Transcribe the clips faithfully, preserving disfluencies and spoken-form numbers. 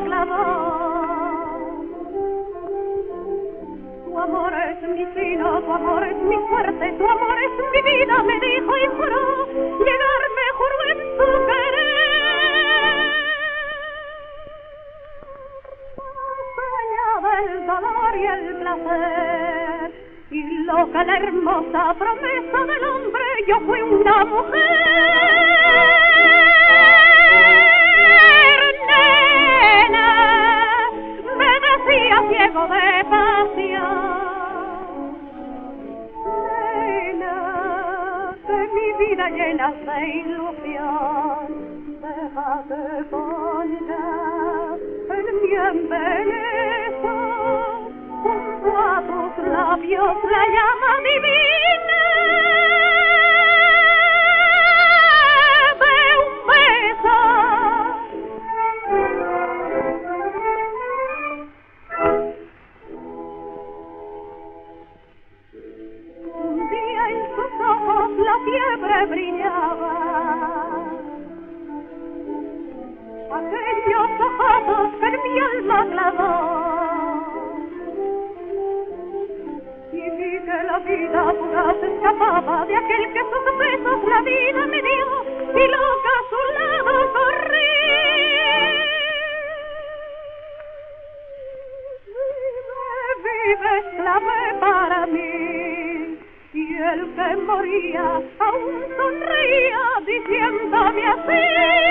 clavó. Tu amor es mi sino, tu amor es mi suerte, tu amor es mi vida, me dijo y juró, llegarme juró en su querer. Soñaba el dolor y el placer, y lo que la hermosa promesa del hombre, yo fui una mujer. Nena, me decía ciego de pasión. Nena, de mi vida llena de ilusión, déjate poner en mi embeleso, junto a tus labios la llama divina de un beso. Un día en sus ojos la fiebre brillaba, aquellos ojos que en mi alma clavó, y vi que la vida fugaz escapaba de aquel que sus besos la vida me dio, y loca a su lado corrí. Vive, vive, clave para mí, y el que moría aún sonreía diciéndome así.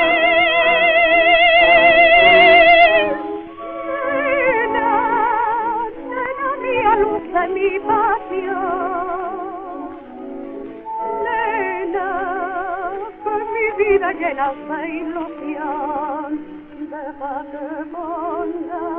Nena, nena mía, luz de mi pasión. Nena, que mi vida llena de ilusión, déjate poner